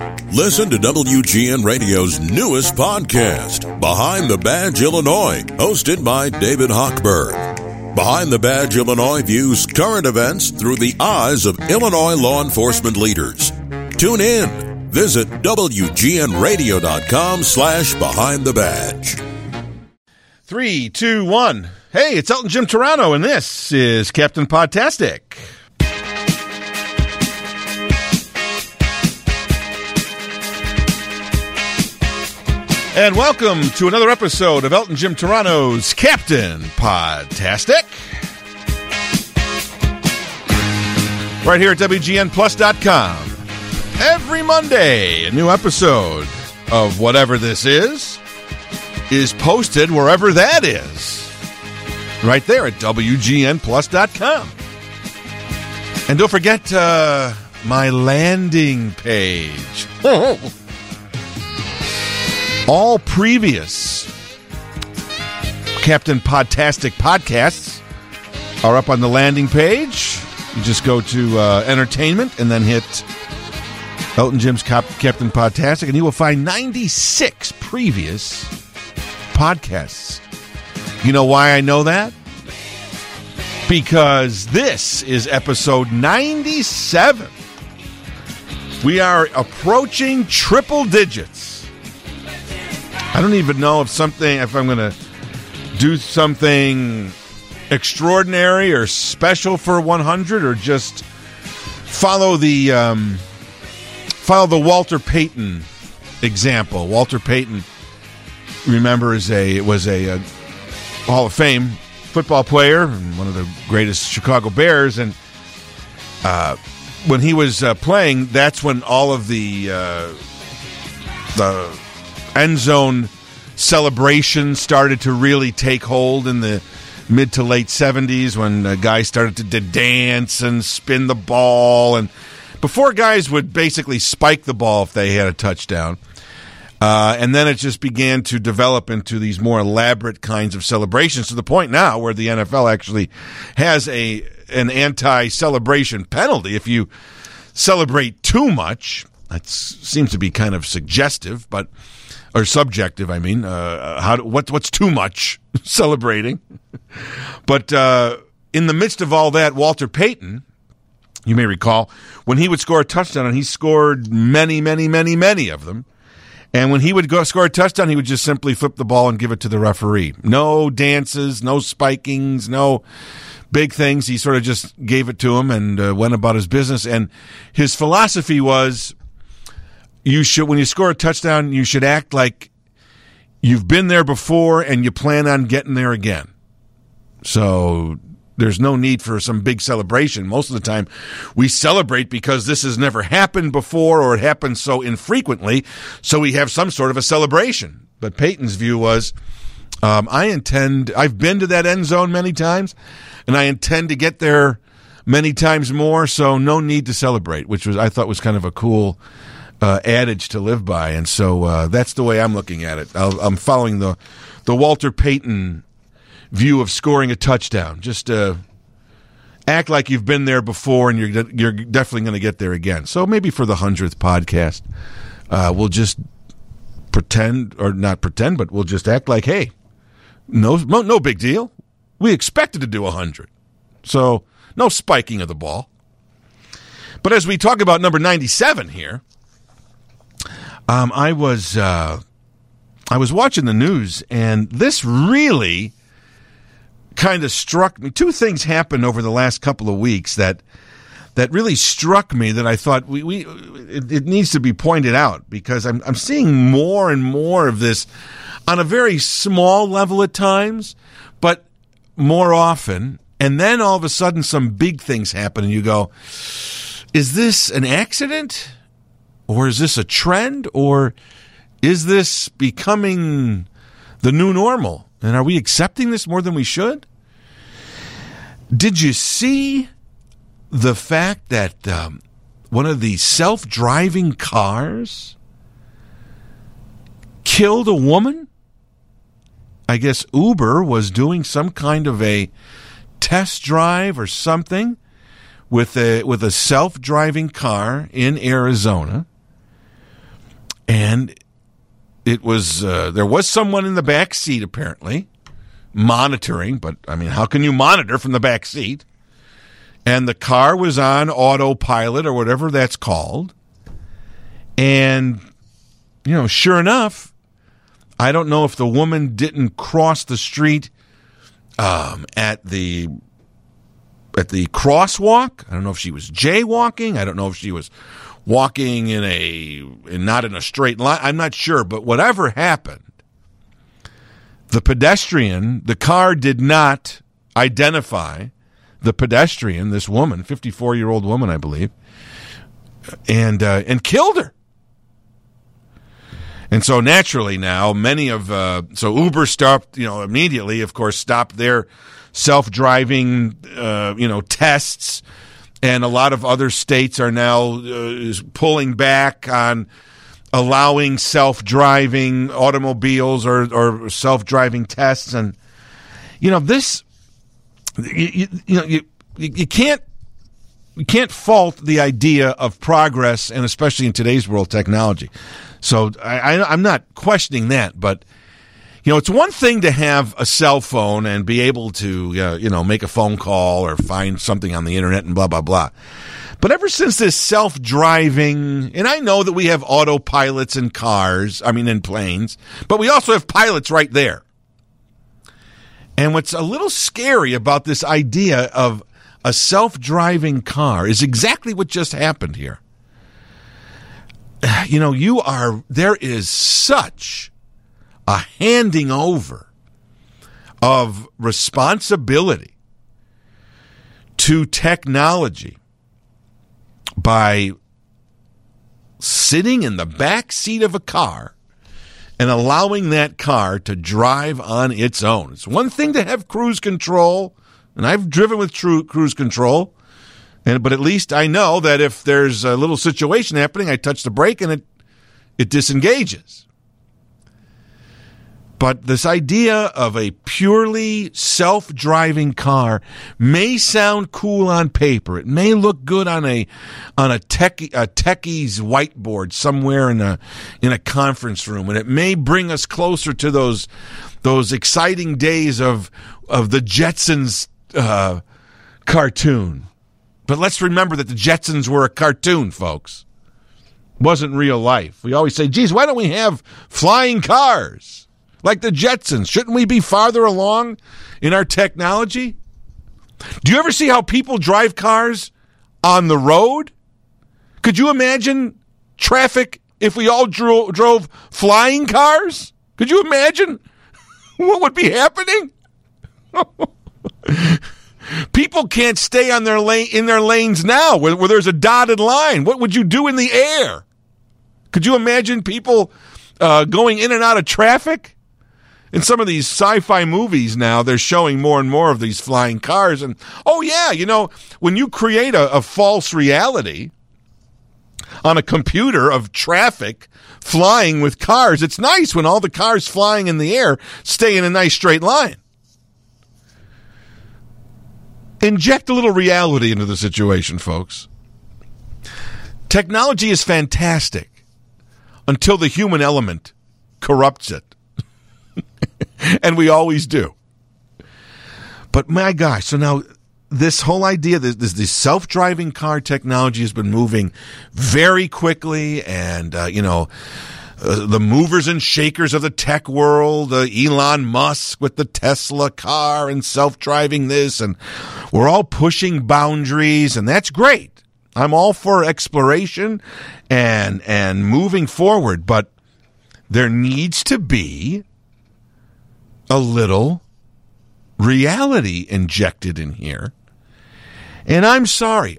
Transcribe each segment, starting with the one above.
Listen to WGN Radio's newest podcast, Behind the Badge Illinois, hosted by David Hochberg. Behind the Badge Illinois views current events through the eyes of Illinois law enforcement leaders. Tune in. Visit WGNRadio.com/Behind the Badge. 3, 2, 1. Hey, it's Elton Jim Turano, and this is Captain Podtastic. And welcome to another episode of Elton Jim Turano's Captain Podtastic. Right here at WGNPlus.com. Every Monday, a new episode of whatever this is posted wherever that is. Right there at WGNPlus.com. And don't forget my landing page. All previous Captain Podtastic podcasts are up on the landing page. You just go to Entertainment and then hit Elton Jim's Captain Podtastic, and you will find 96 previous podcasts. You know why I know that? Because this is episode 97. We are approaching triple digits. I don't even know if I'm going to do something extraordinary or special for 100, or just follow the Walter Payton example. Walter Payton, remember, was a Hall of Fame football player and one of the greatest Chicago Bears. And when he was playing, that's when all of the end zone celebration started to really take hold in the mid to late 70s, when guys started to dance and spin the ball, and before guys would basically spike the ball if they had a touchdown. And then it just began to develop into these more elaborate kinds of celebrations, to the point now where the NFL actually has an anti-celebration penalty if you celebrate too much. That seems to be kind of suggestive, or subjective, I mean. What's too much celebrating? But in the midst of all that, Walter Payton, you may recall, when he would score a touchdown, and he scored many, many, many, many of them, and when he would go score a touchdown, he would just simply flip the ball and give it to the referee. No dances, no spikings, no big things. He sort of just gave it to him and went about his business. And his philosophy was, when you score a touchdown, you should act like you've been there before and you plan on getting there again. So there's no need for some big celebration. Most of the time, we celebrate because this has never happened before, or it happens so infrequently, so we have some sort of a celebration. But Peyton's view was, I've been to that end zone many times, and I intend to get there many times more, so no need to celebrate, which I thought was kind of a cool adage to live by. And so that's the way I'm looking at it. I'm following the Walter Payton view of scoring a touchdown. Just act like you've been there before, and you're definitely going to get there again. So maybe for the 100th podcast, we'll just pretend, or not pretend, but we'll just act like, hey, no big deal. We expected to do 100. So no spiking of the ball. But as we talk about number 97 here, I was watching the news, and this really kind of struck me. Two things happened over the last couple of weeks that really struck me, that I thought it needs to be pointed out, because I'm seeing more and more of this on a very small level at times, but more often. And then all of a sudden some big things happen, and you go, is this an accident? Or is this a trend? Or is this becoming the new normal? And are we accepting this more than we should? Did you see the fact that one of the self-driving cars killed a woman? I guess Uber was doing some kind of a test drive or something with a self-driving car in Arizona, And it was there was someone in the back seat apparently monitoring, but I mean, how can you monitor from the back seat? And the car was on autopilot or whatever that's called. And, you know, sure enough, I don't know if the woman didn't cross the street at the crosswalk. I don't know if she was jaywalking. I don't know if she was walking not in a straight line. I'm not sure, but whatever happened, the car did not identify the pedestrian, this woman, 54-year-old woman, I believe, and killed her. And so naturally now, so Uber stopped, immediately, of course, stopped their self-driving, tests. And a lot of other states are now pulling back on allowing self-driving automobiles or self-driving tests. And, this, you can't fault the idea of progress, and especially in today's world, technology. So I'm not questioning that, but it's one thing to have a cell phone and be able to make a phone call or find something on the internet and blah blah blah. But ever since this self-driving, and I know that we have autopilots in cars, in planes, but we also have pilots right there. And what's a little scary about this idea of a self-driving car is exactly what just happened here. There is such a handing over of responsibility to technology by sitting in the back seat of a car and allowing that car to drive on its own. It's one thing to have cruise control, and I've driven with cruise control, but at least I know that if there's a little situation happening, I touch the brake and it disengages. But this idea of a purely self-driving car may sound cool on paper. It may look good on a techie's whiteboard somewhere in a conference room, and it may bring us closer to those exciting days of the Jetsons cartoon. But let's remember that the Jetsons were a cartoon, folks. It wasn't real life. We always say, geez, why don't we have flying cars like the Jetsons? Shouldn't we be farther along in our technology? Do you ever see how people drive cars on the road? Could you imagine traffic if we all drove flying cars? Could you imagine what would be happening? People can't stay on in their lanes now where there's a dotted line. What would you do in the air? Could you imagine people going in and out of traffic? In some of these sci-fi movies now, they're showing more and more of these flying cars. And, when you create a false reality on a computer of traffic flying with cars, it's nice when all the cars flying in the air stay in a nice straight line. Inject a little reality into the situation, folks. Technology is fantastic until the human element corrupts it. And we always do. But my gosh, so now this whole idea, this self-driving car technology has been moving very quickly, and, the movers and shakers of the tech world, Elon Musk with the Tesla car and self-driving this, and we're all pushing boundaries, and that's great. I'm all for exploration and moving forward, but there needs to be a little reality injected in here. And I'm sorry.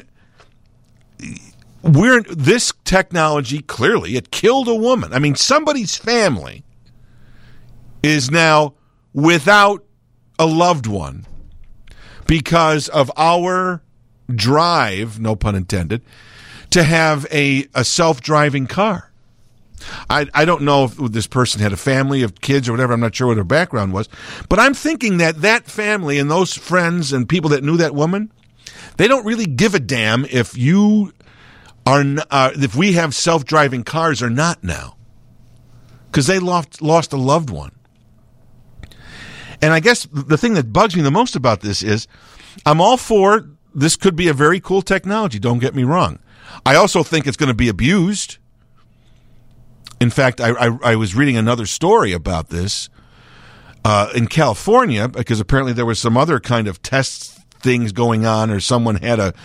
This technology, clearly, it killed a woman. Somebody's family is now without a loved one because of our drive, no pun intended, to have a self-driving car. I don't know if this person had a family of kids or whatever. I'm not sure what her background was. But I'm thinking that family and those friends and people that knew that woman, they don't really give a damn if you if we have self-driving cars or not now, because they lost a loved one. And I guess the thing that bugs me the most about this is I'm all for this could be a very cool technology, don't get me wrong. I also think it's going to be abused. In fact, I was reading another story about this in California, because apparently there was some other kind of test things going on, or someone had a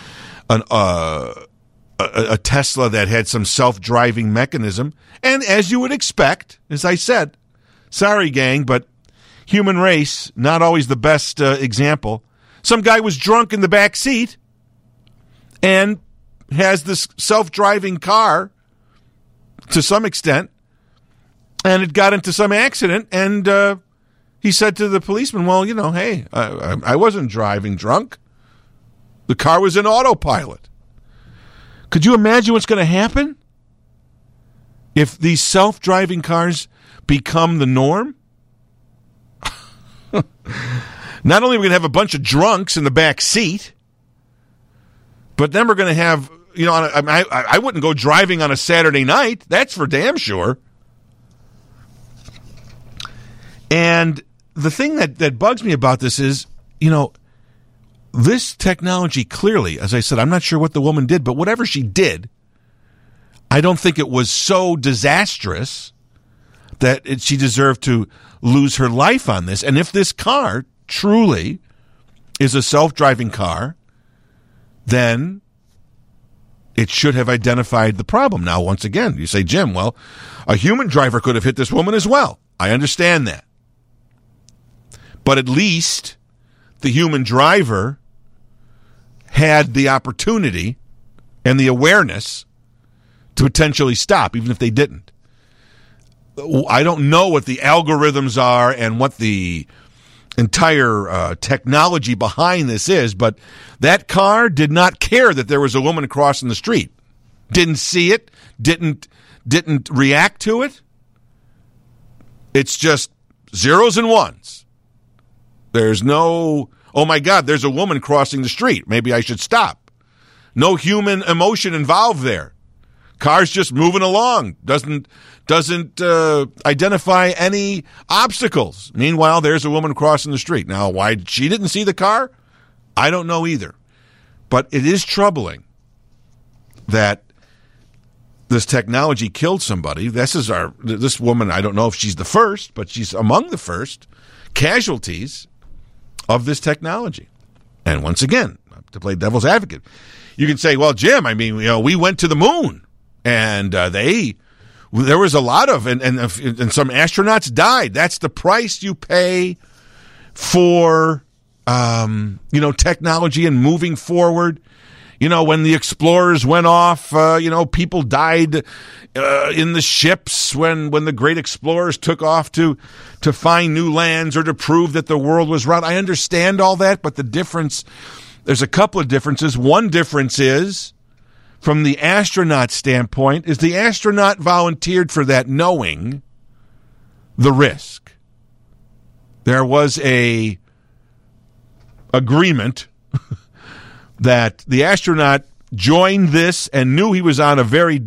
Tesla that had some self-driving mechanism. And as you would expect, as I said, sorry, gang, but human race, not always the best example. Some guy was drunk in the back seat and has this self-driving car to some extent, and it got into some accident, and he said to the policeman, well, hey, I wasn't driving drunk. The car was in autopilot. Could you imagine what's going to happen if these self-driving cars become the norm? Not only are we going to have a bunch of drunks in the back seat, but then we're going to have, I wouldn't go driving on a Saturday night. That's for damn sure. And the thing that bugs me about this is, this technology clearly, as I said, I'm not sure what the woman did, but whatever she did, I don't think it was so disastrous that she deserved to lose her life on this. And if this car truly is a self-driving car, then it should have identified the problem. Now, once again, you say, Jim, well, a human driver could have hit this woman as well. I understand that. But at least the human driver had the opportunity and the awareness to potentially stop, even if they didn't. I don't know what the algorithms are and what the entire technology behind this is, but that car did not care that there was a woman crossing the street. Didn't see it, didn't react to it. It's just zeros and ones. There's no, oh my God, there's a woman crossing the street. Maybe I should stop. No human emotion involved there. Car's just moving along. Doesn't identify any obstacles. Meanwhile, there's a woman crossing the street. Now, why she didn't see the car, I don't know either. But it is troubling that this technology killed somebody. This woman, I don't know if she's the first, but she's among the first casualties of this technology. And once again, to play devil's advocate, you can say, well, Jim, we went to the moon, and there was a lot of, and some astronauts died. That's the price you pay for, technology and moving forward. When the explorers went off, people died in the ships when the great explorers took off to find new lands or to prove that the world was round. I understand all that, but the difference, there's a couple of differences. One difference is, from the astronaut standpoint, is the astronaut volunteered for that knowing the risk. There was a agreement that the astronaut joined this and knew he was on a very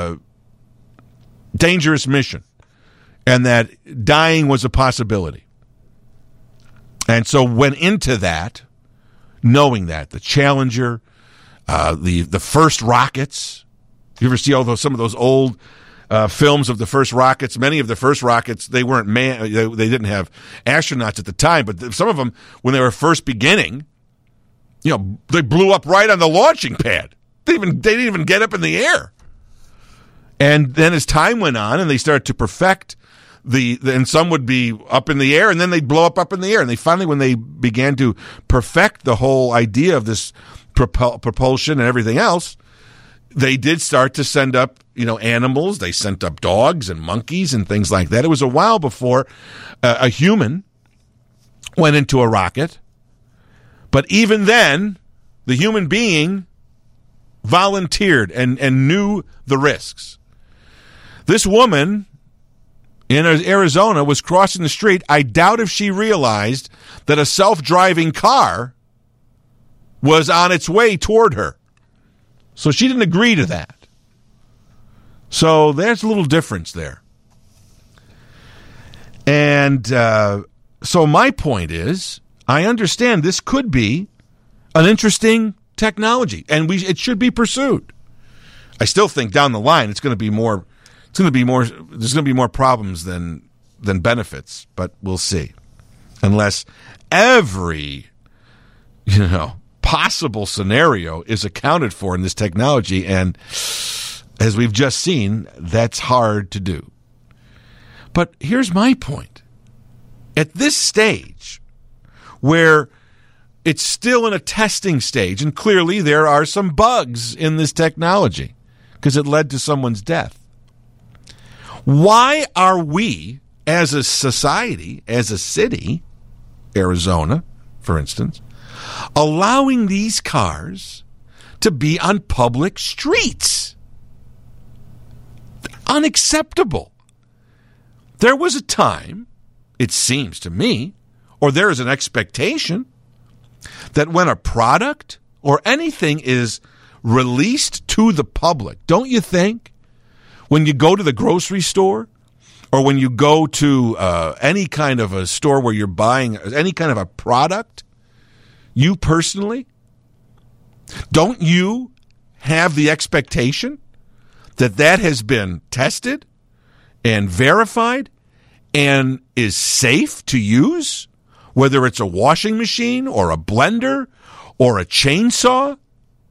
dangerous mission and that dying was a possibility. And so went into that knowing that. The Challenger, the first rockets. You ever see some of those old films of the first rockets? Many of the first rockets, they weren't they didn't have astronauts at the time, but some of them, when they were first beginning, they blew up right on the launching pad. They didn't even get up in the air. And then as time went on and they started to perfect and some would be up in the air and then they'd blow up in the air. And they finally, when they began to perfect the whole idea of this propulsion and everything else, they did start to send up, animals. They sent up dogs and monkeys and things like that. It was a while before a human went into a rocket. But even then, the human being volunteered and knew the risks. This woman in Arizona was crossing the street. I doubt if she realized that a self-driving car was on its way toward her. So she didn't agree to that. So there's a little difference there. And so my point is, I understand this could be an interesting technology, and it should be pursued. I still think down the line there's going to be more problems than benefits, but we'll see. Unless every possible scenario is accounted for in this technology, and as we've just seen, that's hard to do. But here's my point. At this stage, where it's still in a testing stage, and clearly there are some bugs in this technology because it led to someone's death, why are we, as a society, as a city, Arizona, for instance, allowing these cars to be on public streets? Unacceptable. There was a time, it seems to me, or there is an expectation, that when a product or anything is released to the public, don't you think, when you go to the grocery store or when you go to any kind of a store where you're buying any kind of a product, you personally, don't you have the expectation that has been tested and verified and is safe to use, whether it's a washing machine or a blender or a chainsaw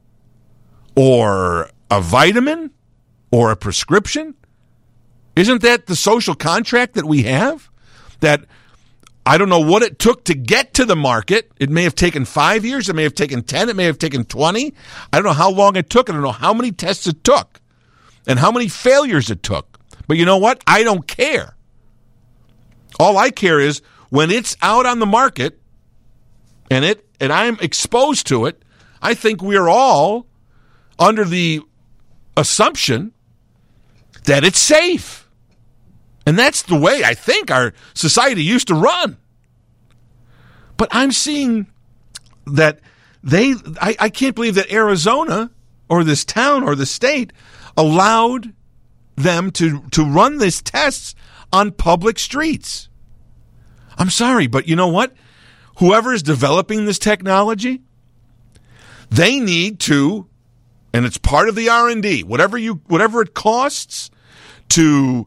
or a vitamin or a prescription? Isn't that the social contract that we have? That I don't know what it took to get to the market. It may have taken 5 years. It may have taken 10. It may have taken 20. I don't know how long it took. I don't know how many tests it took and how many failures it took. But you know what? I don't care. All I care is when it's out on the market and I'm exposed to it, I think we're all under the assumption that it's safe. And that's the way I think our society used to run. But I'm seeing that I can't believe that Arizona or this town or the state allowed them to run these tests on public streets. I'm sorry, but you know what? Whoever is developing this technology, they need to, and it's part of the R&D, whatever it costs to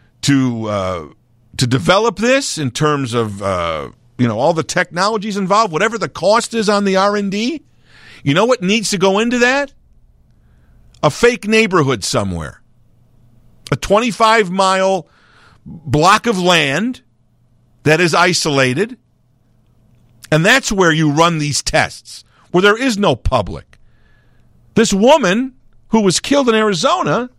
develop this in terms of all the technologies involved, whatever the cost is on the R&D, you know what needs to go into that? A fake neighborhood somewhere. A 25-mile block of land that is isolated, and that's where you run these tests, where there is no public. This woman who was killed in Arizona,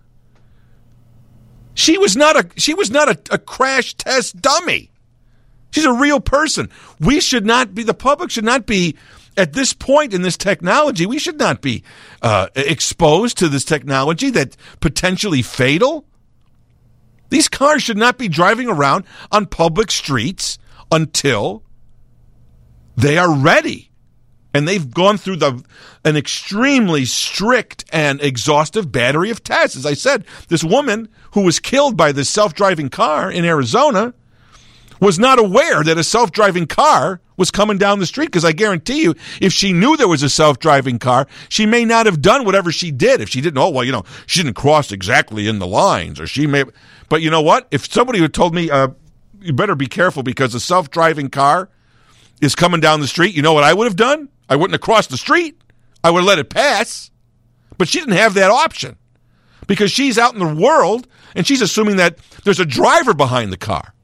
she was not a crash test dummy. She's a real person. The public should not be, at this point in this technology, we should not be exposed to this technology that's potentially fatal. These cars should not be driving around on public streets until they are ready. And they've gone through an extremely strict and exhaustive battery of tests. As I said, this woman who was killed by this self-driving car in Arizona was not aware that a self-driving car was coming down the street, because I guarantee you, if she knew there was a self-driving car, she may not have done whatever she did. If she didn't, she didn't cross exactly in the lines, or she may. But you know what? If somebody had told me, you better be careful because a self-driving car is coming down the street, you know what I would have done? I wouldn't have crossed the street. I would have let it pass. But she didn't have that option because she's out in the world and she's assuming that there's a driver behind the car.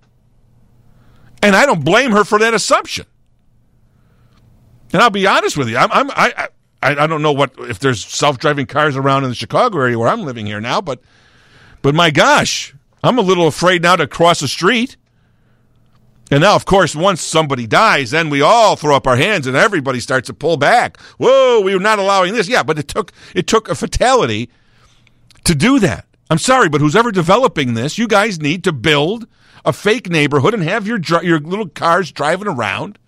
And I don't blame her for that assumption. And I'll be honest with you, I don't know if there's self-driving cars around in the Chicago area where I'm living here now, but my gosh, I'm a little afraid now to cross the street. And now, of course, once somebody dies, then we all throw up our hands and everybody starts to pull back. Whoa, we're not allowing this. Yeah, but it took a fatality to do that. I'm sorry, but who's ever developing this, you guys need to build a fake neighborhood and have your little cars driving around.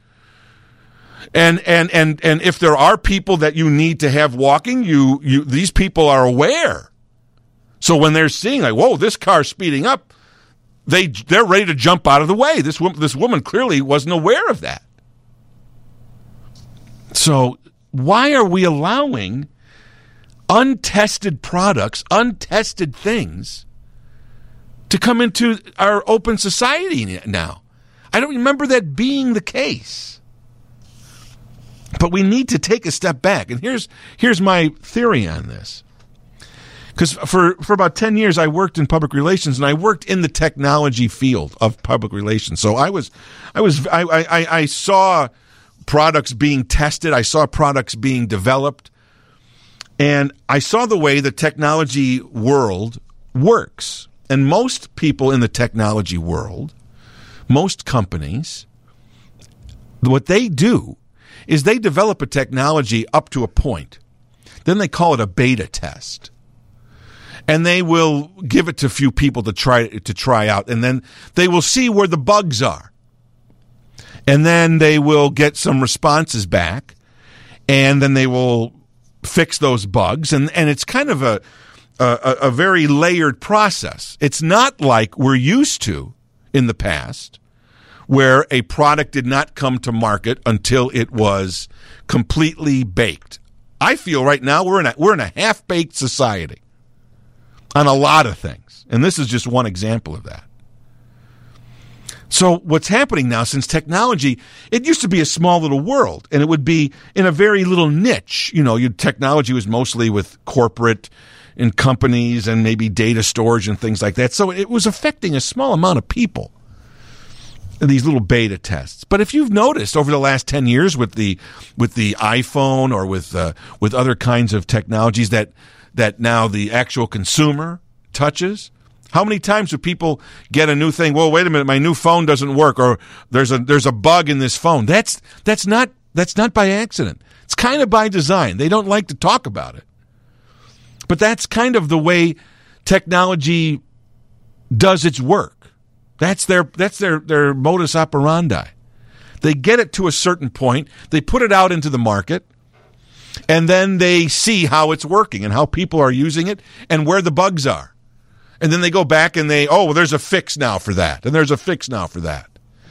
And if there are people that you need to have walking, these people are aware So when they're seeing, like, whoa, this car's speeding up, they're ready to jump out of the way. This woman clearly wasn't aware of that. So why are we allowing untested products, untested things to come into our open society now? I don't remember that being the case. But we need to take a step back. And here's my theory on this. Because for about 10 years, I worked in public relations, and I worked in the technology field of public relations. So I saw products being tested. I saw products being developed. And I saw the way the technology world works. And most people in the technology world, most companies, what they do is they develop a technology up to a point. Then they call it a beta test. And they will give it to a few people to try out. And then they will see where the bugs are. And then they will get some responses back. And then they will fix those bugs. And it's kind of a very layered process. It's not like we're used to in the past, where a product did not come to market until it was completely baked. I feel right now we're in a half-baked society on a lot of things. And this is just one example of that. So what's happening now, since technology, it used to be a small little world, and it would be in a very little niche. You know, technology was mostly with corporate and companies and maybe data storage and things like that. So it was affecting a small amount of people, these little beta tests. But if you've noticed over the last 10 years with the iPhone or with other kinds of technologies that now the actual consumer touches, how many times do people get a new thing? Well, wait a minute, my new phone doesn't work, or there's a bug in this phone. That's not by accident. It's kind of by design. They don't like to talk about it. But that's kind of the way technology does its work. That's their modus operandi. They get it to a certain point, they put it out into the market, and then they see how it's working and how people are using it and where the bugs are. And then they go back and there's a fix now for that, and there's a fix now for that.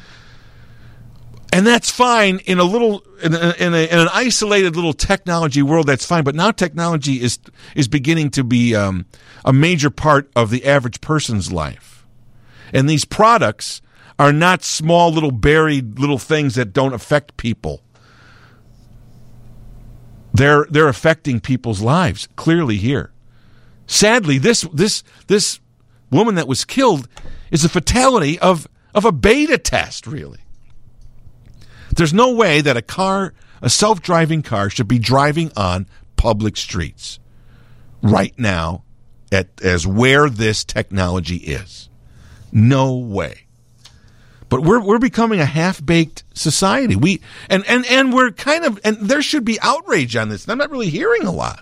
And that's fine in an isolated little technology world. That's fine, but now technology is beginning to be a major part of the average person's life. And these products are not small little buried little things that don't affect people. They're affecting people's lives clearly here. Sadly, this woman that was killed is a fatality of a beta test, really. There's no way that a self-driving car should be driving on public streets right now as where this technology is. No way. But we're becoming a half-baked society. And we're kind of, and there should be outrage on this. I'm not really hearing a lot.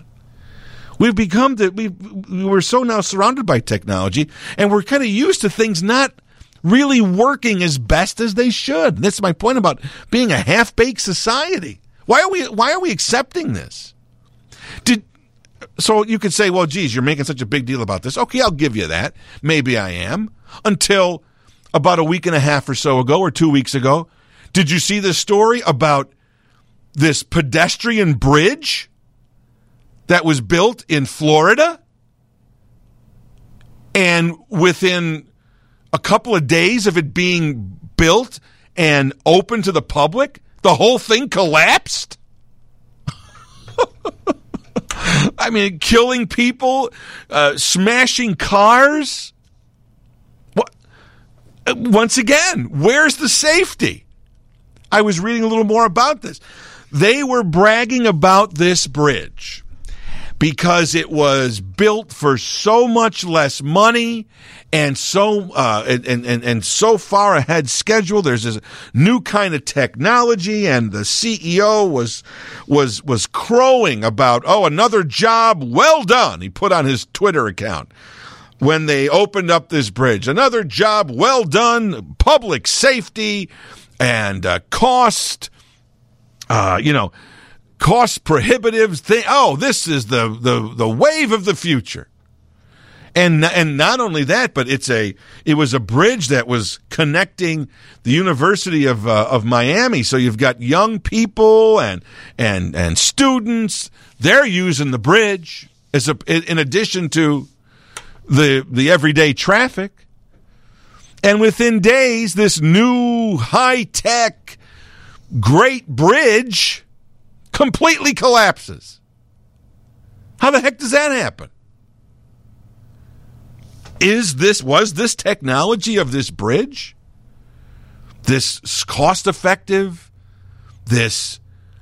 We're so now surrounded by technology, and we're kind of used to things not really working as best as they should. And that's my point about being a half-baked society. Why are we accepting this? So you could say, well, geez, you're making such a big deal about this. Okay, I'll give you that. Maybe I am. Until about a week and a half or so ago, or 2 weeks ago, did you see this story about this pedestrian bridge that was built in Florida? And within a couple of days of it being built and open to the public, the whole thing collapsed? I mean, killing people, smashing cars. Once again, where's the safety? I was reading a little more about this. They were bragging about this bridge because it was built for so much less money and so far ahead schedule. There's this new kind of technology, and the CEO was crowing about, another job well done. He put on his Twitter account when they opened up this bridge. Another job well done, public safety and cost prohibitive thing. Oh, this is the wave of the future. And not only that, but it was a bridge that was connecting the University of Miami. So you've got young people and students. They're using the bridge in addition to the everyday traffic. And within days, this new high-tech great bridge completely collapses. How the heck does that happen? Was this technology of this bridge, this cost-effective, this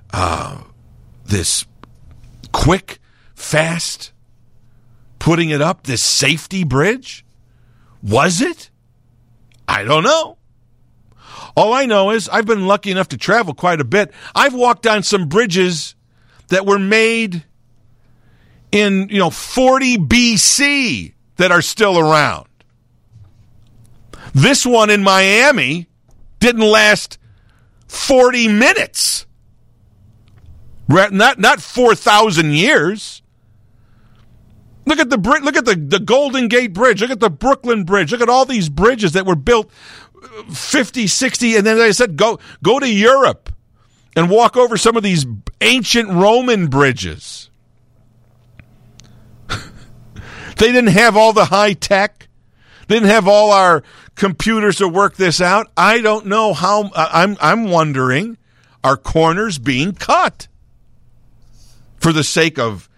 quick, fast, putting it up, this safety bridge? Was it? I don't know. All I know is I've been lucky enough to travel quite a bit. I've walked on some bridges that were made in 40 BC that are still around. This one in Miami didn't last 40 minutes. Not 4,000 years. Look at the Golden Gate Bridge. Look at the Brooklyn Bridge. Look at all these bridges that were built 50, 60, and then I said go to Europe and walk over some of these ancient Roman bridges. They didn't have all the high tech. They didn't have all our computers to work this out. I don't know how. I'm wondering, are corners being cut for the sake of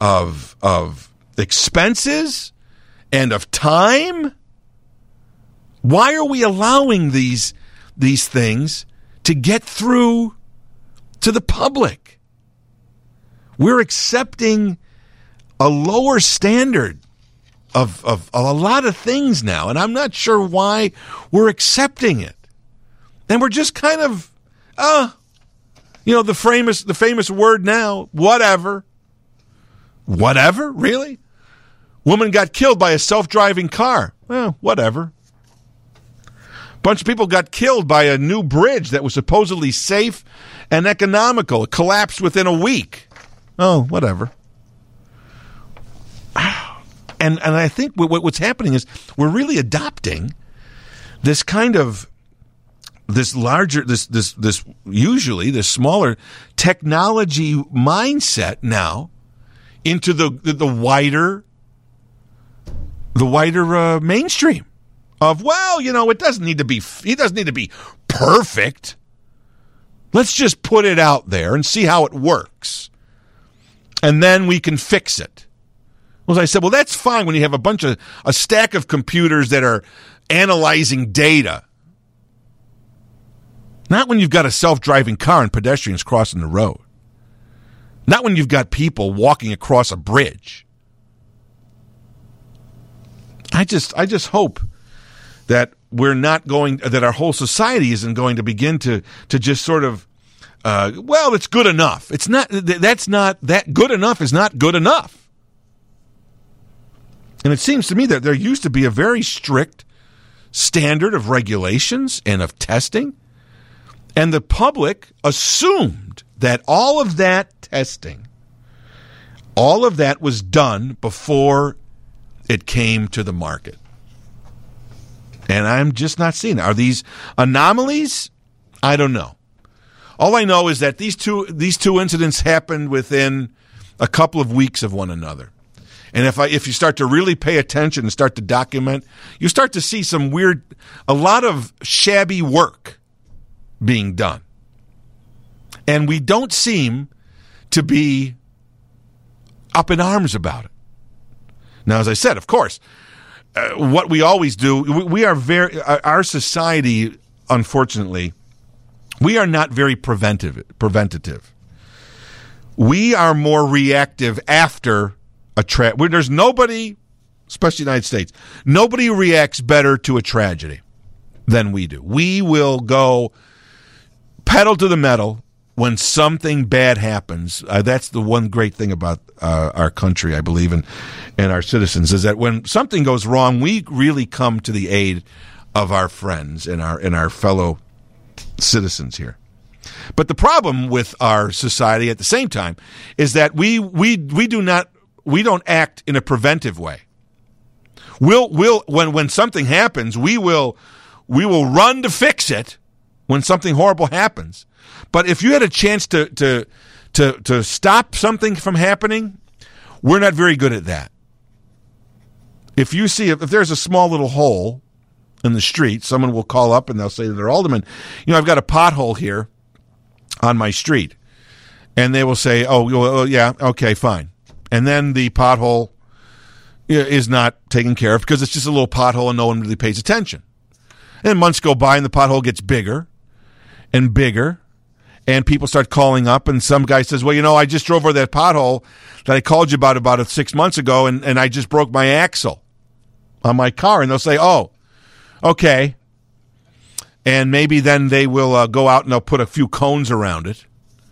expenses and of time? Why are we allowing these things to get through to the public? We're accepting a lower standard of a lot of things now, and I'm not sure why we're accepting it. And we're just kind of, the famous word now, whatever. Whatever? Really? Woman got killed by a self-driving car. Well, whatever. Bunch of people got killed by a new bridge that was supposedly safe and economical. It collapsed within a week. Oh, whatever. And I think what's happening is we're really adopting this kind of this smaller technology mindset now into the wider mainstream of, it doesn't need to be perfect. Let's just put it out there and see how it works, and then we can fix it. Well, I said, that's fine when you have a stack of computers that are analyzing data. Not when you've got a self-driving car and pedestrians crossing the road. Not when you've got people walking across a bridge. I just hope that that our whole society isn't going to begin to just sort of, it's good enough. It's not, that good enough is not good enough. And it seems to me that there used to be a very strict standard of regulations and of testing, and the public assumed that all of that testing, all of that was done before it came to the market. And I'm just not seeing it. Are these anomalies? I don't know. All I know is that these two incidents happened within a couple of weeks of one another. And if you start to really pay attention and start to document, you start to see a lot of shabby work being done. And we don't seem to be up in arms about it. Now, as I said, of course, what we always do, we are our society, unfortunately, we are not very preventative. We are more reactive after there's nobody, especially the United States, nobody reacts better to a tragedy than we do. We will go pedal to the metal when something bad happens. That's the one great thing about our country, I believe, and our citizens, is that when something goes wrong, we really come to the aid of our friends and our fellow citizens here. But the problem with our society at the same time is that we don't act in a preventive way. We'll when something happens, we will run to fix it when something horrible happens. But if you had a chance to stop something from happening, we're not very good at that. If you see if there's a small little hole in the street, someone will call up and they'll say to their alderman, I've got a pothole here on my street. And they will say, oh, well, yeah, okay, fine. And then the pothole is not taken care of because it's just a little pothole and no one really pays attention. And months go by and the pothole gets bigger and bigger. And people start calling up and some guy says, well, I just drove over that pothole that I called you about 6 months ago and I just broke my axle on my car. And they'll say, oh, okay. And maybe then they will go out and they'll put a few cones around it.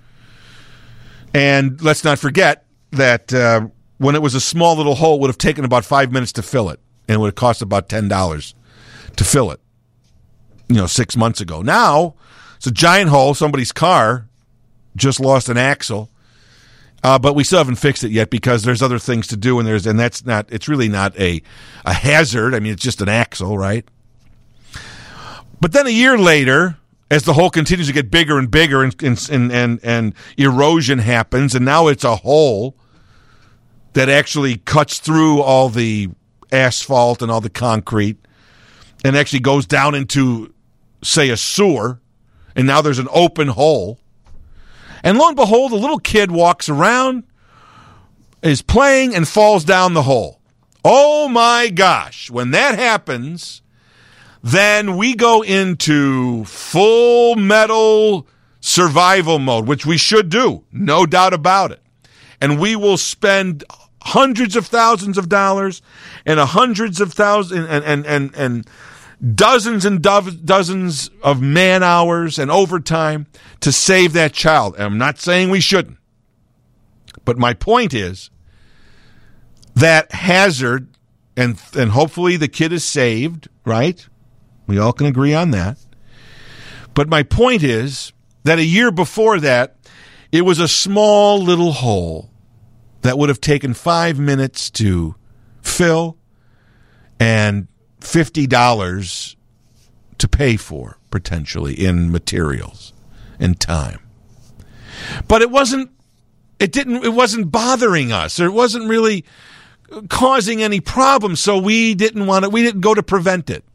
And let's not forget that when it was a small little hole, it would have taken about 5 minutes to fill it. And it would have cost about $10 to fill it, 6 months ago. Now, it's a giant hole. Somebody's car just lost an axle. But we still haven't fixed it yet because there's other things to do. And it's really not a hazard. I mean, it's just an axle, right? But then a year later, as the hole continues to get bigger and bigger and erosion happens, and now it's a hole that actually cuts through all the asphalt and all the concrete and actually goes down into, say, a sewer, and now there's an open hole. And lo and behold, a little kid walks around, is playing, and falls down the hole. Oh, my gosh. When that happens, then we go into full metal survival mode, which we should do, no doubt about it. And we will spend hundreds of thousands of dollars and hundreds of thousands and dozens and dozens of man hours and overtime to save that child. And I'm not saying we shouldn't. But my point is that hazard, and hopefully the kid is saved, right? We all can agree on that. But my point is that a year before that, it was a small little hole that would have taken 5 minutes to fill and $50 to pay for, potentially, in materials and time. But it wasn't bothering us, or it wasn't really causing any problems, so we didn't go to prevent it.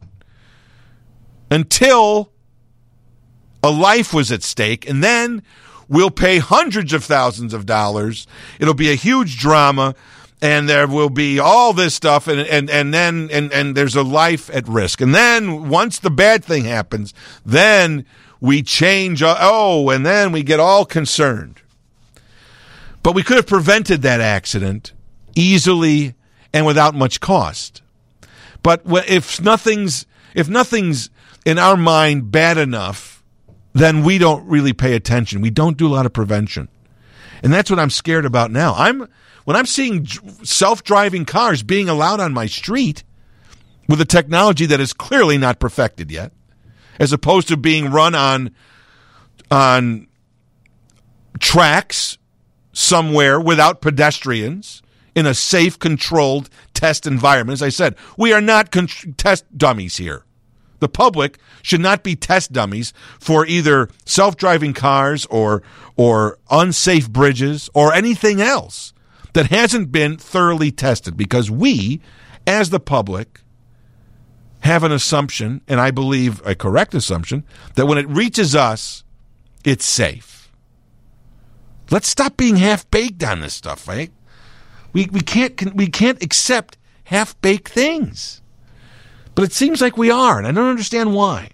Until a life was at stake, and then we'll pay hundreds of thousands of dollars. It'll be a huge drama, and there will be all this stuff, and then there's a life at risk. And then once the bad thing happens, then we change. And then we get all concerned. But we could have prevented that accident easily and without much cost. But if nothing's in our mind bad enough, then we don't really pay attention. We don't do a lot of prevention. And that's what I'm scared about now. When I'm seeing self-driving cars being allowed on my street with a technology that is clearly not perfected yet, as opposed to being run on tracks somewhere without pedestrians in a safe, controlled test environment. As I said, we are not test dummies here. The public should not be test dummies for either self-driving cars or unsafe bridges or anything else that hasn't been thoroughly tested, because we, as the public, have an assumption, and I believe a correct assumption, that when it reaches us, it's safe. Let's stop being half-baked on this stuff, right? We can't accept half-baked things. But it seems like we are, and I don't understand why.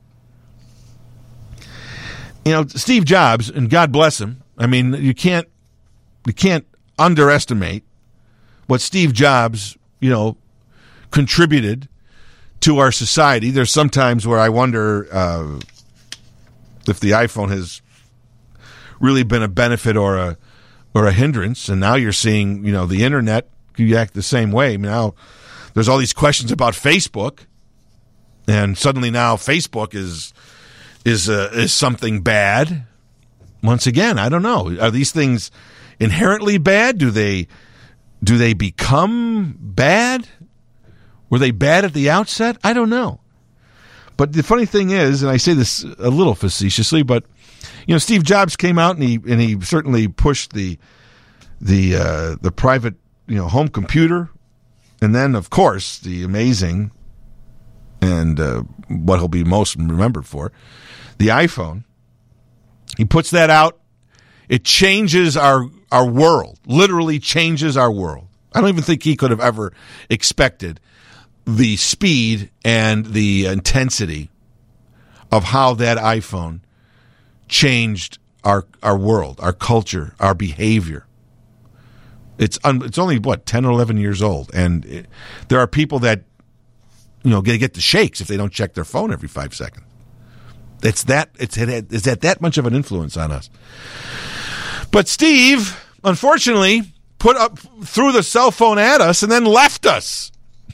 Steve Jobs, and God bless him, I mean, you can't underestimate what Steve Jobs, contributed to our society. There's some times where I wonder if the iPhone has really been a benefit or a hindrance. And now you're seeing, the internet, you act the same way. Now there's all these questions about Facebook, and suddenly now Facebook is something bad. Once again, I don't know. Are these things inherently bad? Do they become bad? Were they bad at the outset? I don't know. But the funny thing is, and I say this a little facetiously, but Steve Jobs came out and he certainly pushed the private home computer, and then of course the amazing and what he'll be most remembered for, the iPhone. He puts that out. It changes our world. Literally changes our world. I don't even think he could have ever expected the speed and the intensity of how that iPhone changed our world, our culture, our behavior. It's only 10 or 11 years old, and there are people that get the shakes if they don't check their phone every 5 seconds. It's that much of an influence on us. But Steve, unfortunately, threw the cell phone at us and then left us.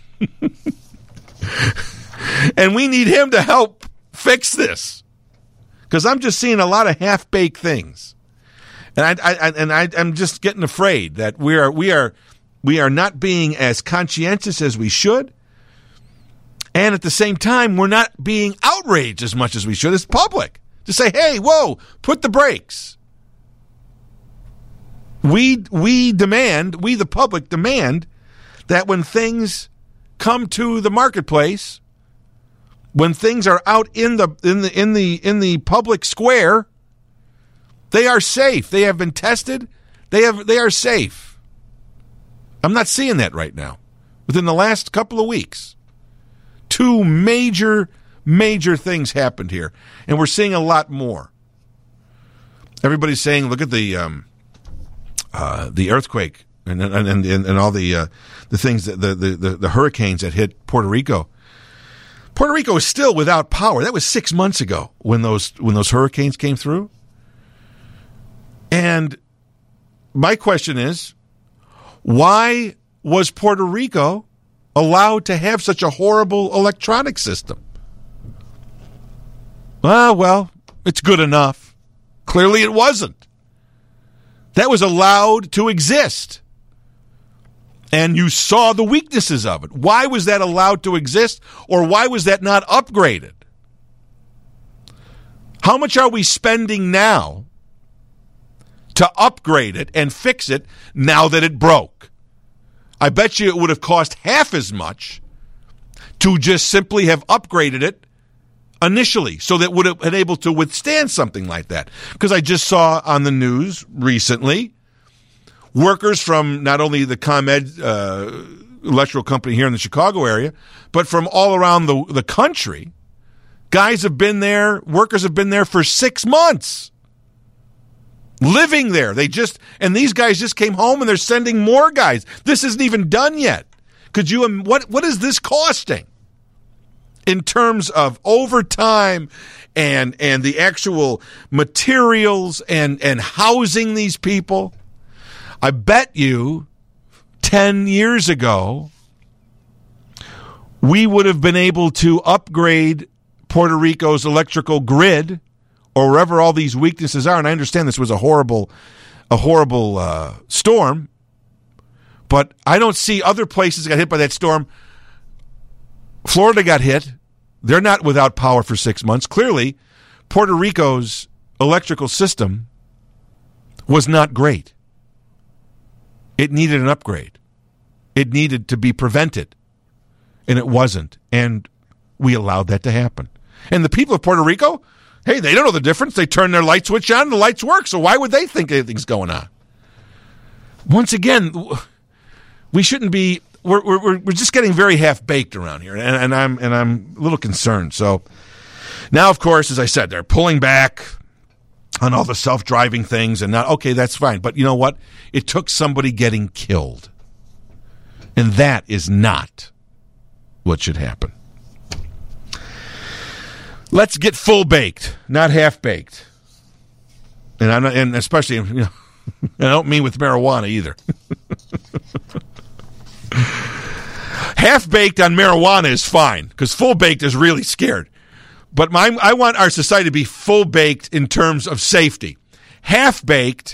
And we need him to help fix this, because I'm just seeing a lot of half-baked things, and I'm just getting afraid that we are not being as conscientious as we should, and at the same time we're not being outraged as much as we should as public to say, hey, whoa, put the brakes. We the public demand that when things come to the marketplace, when things are out in the public square, they are safe. They have been tested. They are safe. I'm not seeing that right now. Within the last couple of weeks, 2 major things happened here, and we're seeing a lot more. Everybody's saying, look at the earthquake and all the things that the hurricanes that hit Puerto Rico. Puerto Rico is still without power. That was 6 months ago when those hurricanes came through. And my question is, why was Puerto Rico allowed to have such a horrible electronic system? Well, it's good enough. Clearly it wasn't. That was allowed to exist. And you saw the weaknesses of it. Why was that allowed to exist, or why was that not upgraded? How much are we spending now to upgrade it and fix it now that it broke? I bet you it would have cost half as much to just simply have upgraded it initially, so that it would have been able to withstand something like that. Because I just saw on the news recently, workers from not only the ComEd electrical company here in the Chicago area, but from all around the country, workers have been there for 6 months. Living there. And these guys just came home and they're sending more guys. This isn't even done yet. What is this costing in terms of overtime and the actual materials and housing these people? I bet you 10 years ago, we would have been able to upgrade Puerto Rico's electrical grid, or wherever all these weaknesses are. And I understand this was a horrible storm, but I don't see other places that got hit by that storm. Florida got hit. They're not without power for 6 months. Clearly, Puerto Rico's electrical system was not great. It needed an upgrade. It needed to be prevented, and it wasn't. And we allowed that to happen. And the people of Puerto Rico, hey, they don't know the difference. They turn their light switch on and the lights work. So why would they think anything's going on? Once again, we shouldn't be. We're just getting very half baked around here, and I'm a little concerned. So now, of course, as I said, they're pulling back on all the self-driving things, and okay, that's fine. But you know what? It took somebody getting killed, and that is not what should happen. Let's get full baked, not half baked, and especially, I don't mean with marijuana either. Half baked on marijuana is fine, because full baked is really scared. But I want our society to be full baked in terms of safety. Half baked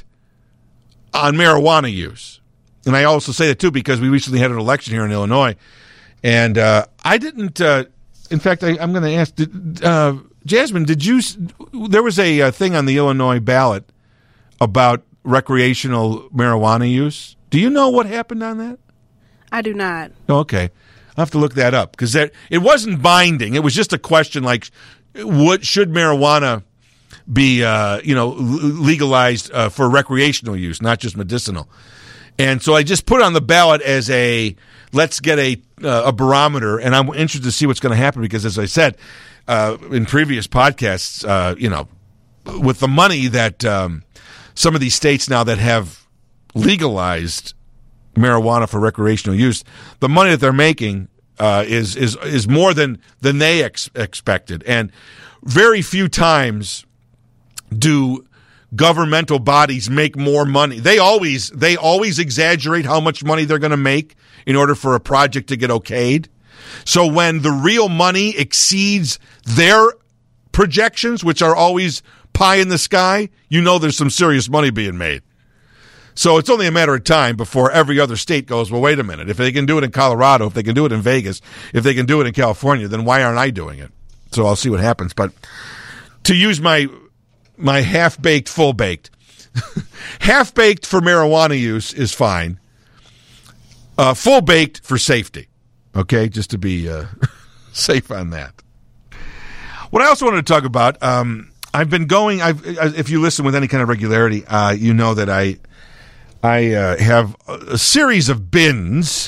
on marijuana use. And I also say that too because we recently had an election here in Illinois, And I didn't. In fact, I'm going to ask Jasmine. Did you? There was a thing on the Illinois ballot about recreational marijuana use. Do you know what happened on that? I do not. Oh, okay. I'll have to look that up because it wasn't binding. It was just a question like, what should marijuana be, legalized for recreational use, not just medicinal. And so I just put it on the ballot as let's get a barometer, and I'm interested to see what's going to happen because, as I said in previous podcasts, with the money that some of these states now that have legalized marijuana for recreational use, the money that they're making is more than they expected, and very few times do governmental bodies make more money. They always exaggerate how much money they're going to make in order for a project to get okayed. So when the real money exceeds their projections, which are always pie in the sky, there's some serious money being made. So it's only a matter of time before every other state goes, well, wait a minute. If they can do it in Colorado, if they can do it in Vegas, if they can do it in California, then why aren't I doing it? So I'll see what happens. But to use my half-baked, full-baked, half-baked for marijuana use is fine. Full-baked for safety. Okay, just to be safe on that. What I also wanted to talk about, I've been going, if you listen with any kind of regularity, you know that I have a series of bins.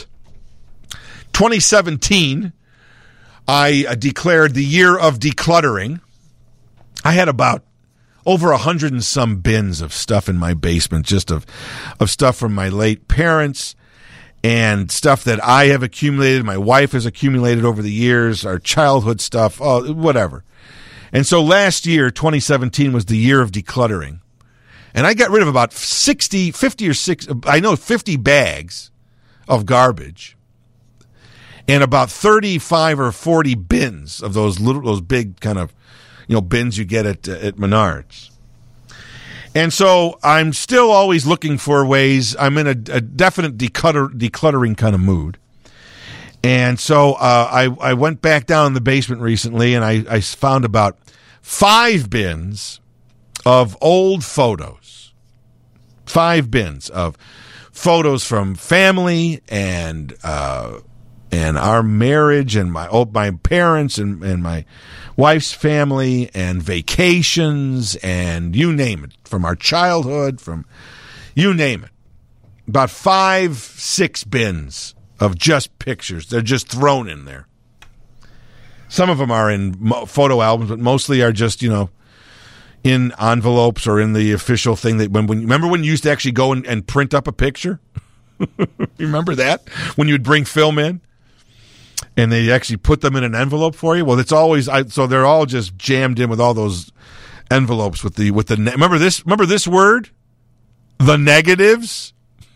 2017, I declared the year of decluttering. I had about over 100 and some bins of stuff in my basement, just of stuff from my late parents and stuff that I have accumulated, my wife has accumulated over the years, our childhood stuff, whatever. And so last year, 2017, was the year of decluttering. And I got rid of about 50 bags of garbage and about 35 or 40 bins of those big kind of, bins you get at Menards. And so I'm still always looking for ways. I'm in a definite decluttering kind of mood. And so I went back down in the basement recently, and I found about 5 bins of old photos. 5 bins of photos from family and our marriage and my parents and my wife's family and vacations and you name it, from our childhood, from you name it. About 5-6 bins of just pictures. They're just thrown in there. Some of them are in photo albums, but mostly are just, in envelopes or in the official thing that remember when you used to actually go and print up a picture? Remember that? When you'd bring film in and they actually put them in an envelope for you? Well, it's always so they're all just jammed in with all those envelopes with the remember this word? The negatives?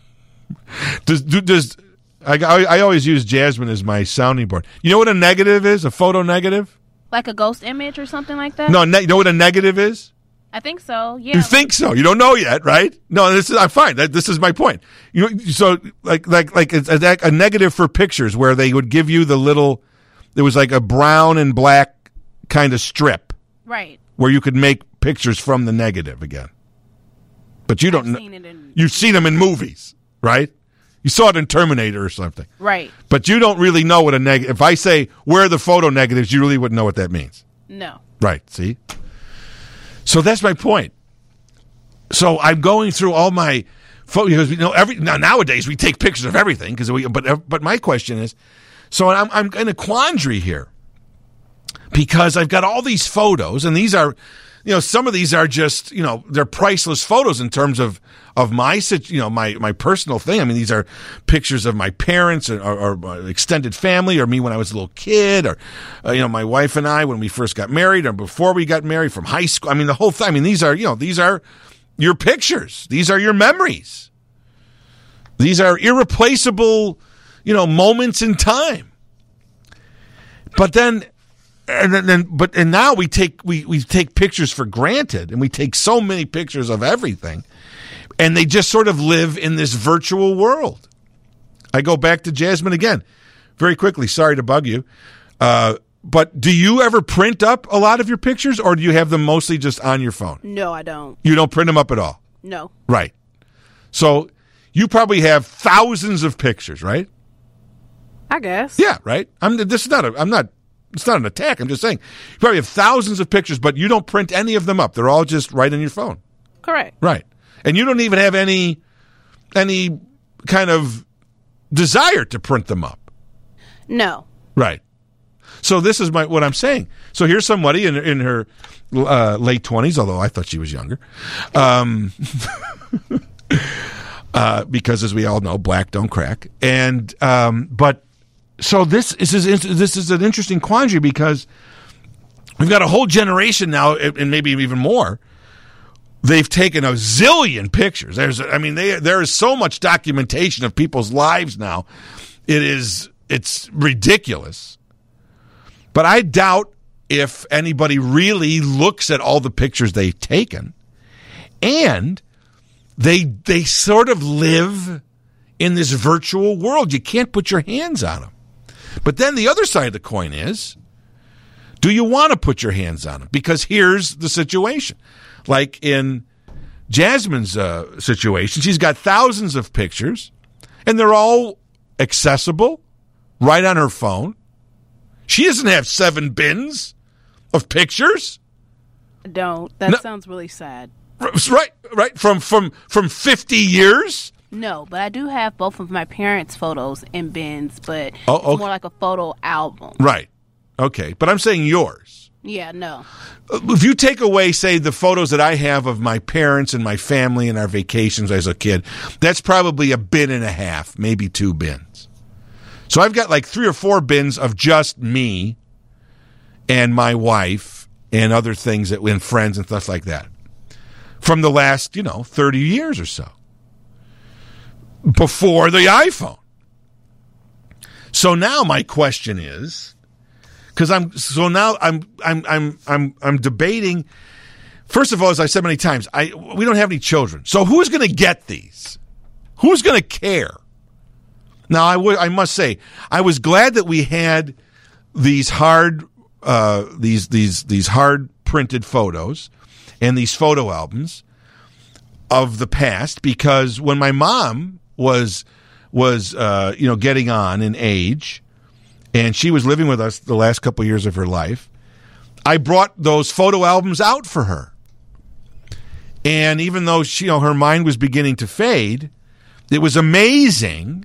I always use Jasmine as my sounding board. You know what a negative is? A photo negative? Like a ghost image or something like that? No, you know what a negative is? I think so. Yeah. You think so? You don't know yet, right? No, I'm fine. This is my point. So like it's a negative for pictures where they would give you there was like a brown and black kind of strip, right? Where you could make pictures from the negative again. But you don't know. You've seen them in movies, right? You saw it in Terminator or something, right? But you don't really know what a negative. If I say where are the photo negatives, you really wouldn't know what that means. No. Right. See. So that's my point. So I'm going through all my photos because nowadays we take pictures of everything but my question is, so I'm in a quandary here because I've got all these photos and these are, some of these are just, they're priceless photos in terms of my my personal thing. I mean, these are pictures of my parents or extended family or me when I was a little kid or, my wife and I when we first got married or before we got married from high school. I mean, the whole thing. I mean, these are your pictures. These are your memories. These are irreplaceable, moments in time. But then, and now we take pictures for granted, and we take so many pictures of everything, and they just sort of live in this virtual world. I go back to Jasmine again. very quickly, sorry to bug you, but do you ever print up a lot of your pictures, or do you have them mostly just on your phone? No, I don't. You don't print them up at all? No. Right. So you probably have thousands of pictures, right? I guess. Yeah, right. It's not an attack. I'm just saying. You probably have thousands of pictures, but you don't print any of them up. They're all just right on your phone. Correct. Right. And you don't even have any kind of desire to print them up. No. Right. So this is what I'm saying. So here's somebody in her late 20s, although I thought she was younger. Because as we all know, black don't crack. And but so this is an interesting quandary, because we've got a whole generation now, and maybe even more. They've taken a zillion pictures. There is so much documentation of people's lives now. It's ridiculous. But I doubt if anybody really looks at all the pictures they've taken, and they sort of live in this virtual world. You can't put your hands on them. But then the other side of the coin is, do you want to put your hands on them? Because here's the situation. Like in Jasmine's situation, she's got thousands of pictures, and they're all accessible right on her phone. She doesn't have 7 bins of pictures. I don't. That sounds really sad. Right. From 50 years? No, but I do have both of my parents' photos in bins, but okay. It's more like a photo album. Right. Okay. But I'm saying yours. Yeah, no. If you take away, say, the photos that I have of my parents and my family and our vacations as a kid, that's probably a bin and a half, maybe 2 bins. So I've got like 3 or 4 bins of just me and my wife and other things and friends and stuff like that from the last, 30 years or so, before the iPhone. So now my question is, because I'm debating. First of all, as I said many times, we don't have any children. So who's going to get these? Who's going to care? Now I must say, I was glad that we had these hard these hard printed photos and these photo albums of the past, because when my mom was getting on in age, and she was living with us the last couple of years of her life, I brought those photo albums out for her. And even though her mind was beginning to fade, it was amazing.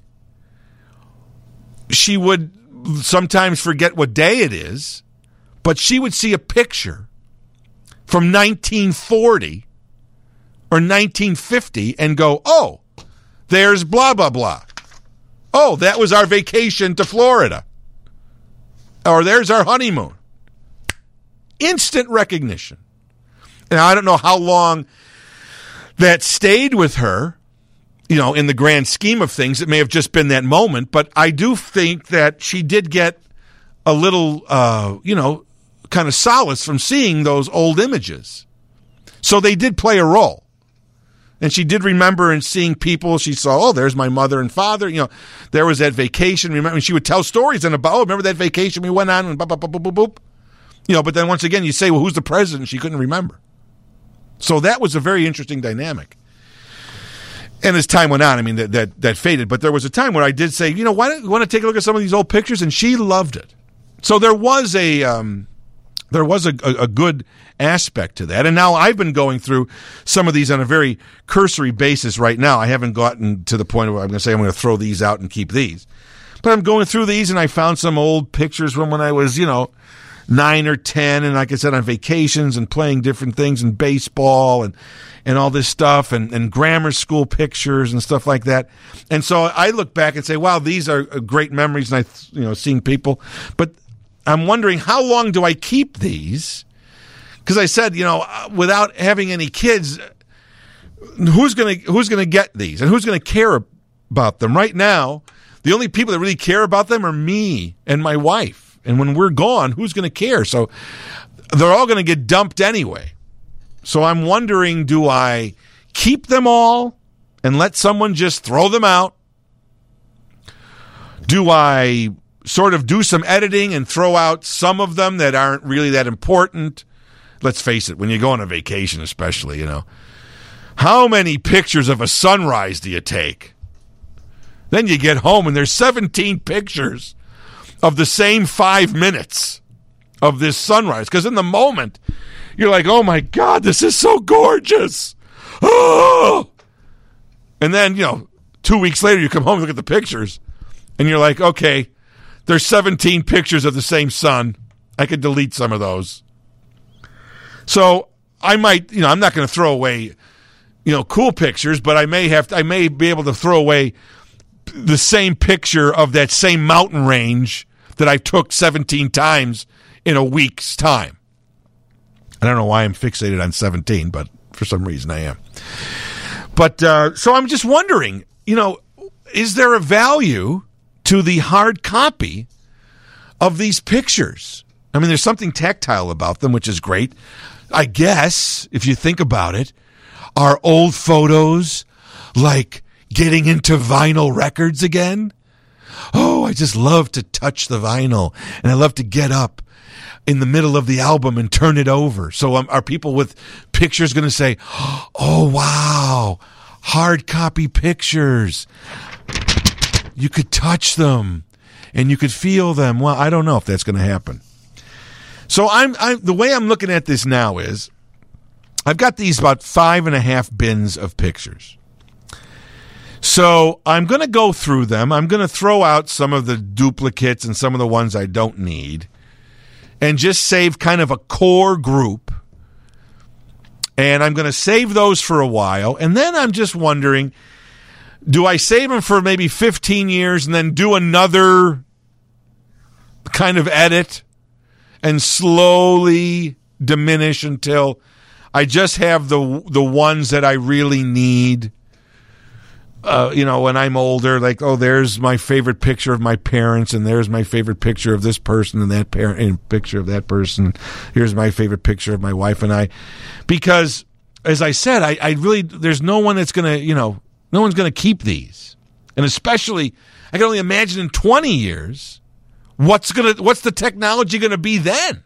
She would sometimes forget what day it is, but she would see a picture from 1940 or 1950 and go, oh, there's blah, blah, blah. Oh, that was our vacation to Florida. Or there's our honeymoon. Instant recognition. And I don't know how long that stayed with her, in the grand scheme of things. It may have just been that moment, but I do think that she did get a little, kind of solace from seeing those old images. So they did play a role. And she did remember and seeing people. She saw, oh, there's my mother and father. There was that vacation. Remember, she would tell stories remember that vacation we went on and boop, boop, boop, boop, boop, boop. But then once again, you say, well, who's the president? She couldn't remember. So that was a very interesting dynamic. And as time went on, that faded. But there was a time where I did say, why don't you want to take a look at some of these old pictures? And she loved it. So there was a good aspect to that. And now I've been going through some of these on a very cursory basis right now. I haven't gotten to the point where I'm going to say I'm going to throw these out and keep these. But I'm going through these, and I found some old pictures from when I was, 9 or 10, and like I said, on vacations and playing different things and baseball and all this stuff and grammar school pictures and stuff like that. And so I look back and say, wow, these are great memories, and seeing people. But I'm wondering, how long do I keep these? Because I said, without having any kids, who's gonna get these, and who's gonna care about them? Right now, the only people that really care about them are me and my wife. And when we're gone, who's going to care? So they're all going to get dumped anyway. So I'm wondering, do I keep them all and let someone just throw them out? Do I sort of do some editing and throw out some of them that aren't really that important. Let's face it, when you go on a vacation especially, how many pictures of a sunrise do you take? Then you get home and there's 17 pictures of the same 5 minutes of this sunrise. Because in the moment, you're like, oh my God, this is so gorgeous. Oh! And then, 2 weeks later, you come home and look at the pictures. And you're like, okay, there's 17 pictures of the same sun. I could delete some of those. So I might, I'm not going to throw away, cool pictures, but I may be able to throw away the same picture of that same mountain range that I took 17 times in a week's time. I don't know why I'm fixated on 17, but for some reason I am. But so I'm just wondering, is there a value to the hard copy of these pictures? I mean, there's something tactile about them, which is great. I guess, if you think about it, are old photos like getting into vinyl records again? Oh, I just love to touch the vinyl, and I love to get up in the middle of the album and turn it over. So are people with pictures going to say, oh, wow, hard copy pictures. You could touch them and you could feel them. Well, I don't know if that's going to happen. So the way I'm looking at this now is I've got these about 5.5 bins of pictures. So I'm going to go through them. I'm going to throw out some of the duplicates and some of the ones I don't need and just save kind of a core group. And I'm going to save those for a while. And then I'm just wondering, do I save them for maybe 15 years and then do another kind of edit and slowly diminish until I just have the ones that I really need? When I'm older, like, oh, there's my favorite picture of my parents, and there's my favorite picture of this person and that parent, and picture of that person. Here's my favorite picture of my wife and I. Because, as I said, I really, there's no one that's going to, no one's going to keep these. And especially, I can only imagine in 20 years, what's the technology going to be then?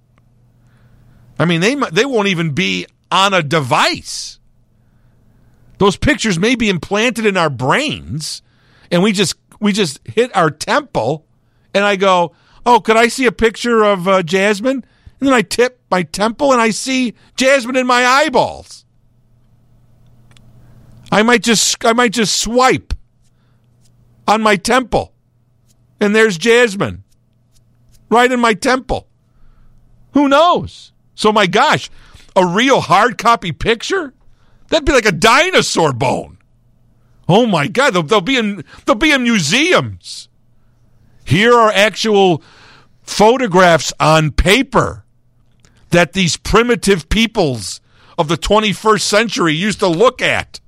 I mean, they won't even be on a device. Those pictures may be implanted in our brains, and we just hit our temple, and I go, oh, could I see a picture of Jasmine? And then I tip my temple, and I see Jasmine in my eyeballs. I might just swipe on my temple, and there's Jasmine right in my temple. Who knows? So, my gosh, a real hard copy picture? That'd be like a dinosaur bone. Oh my God, they'll be in museums. Here are actual photographs on paper that these primitive peoples of the 21st century used to look at.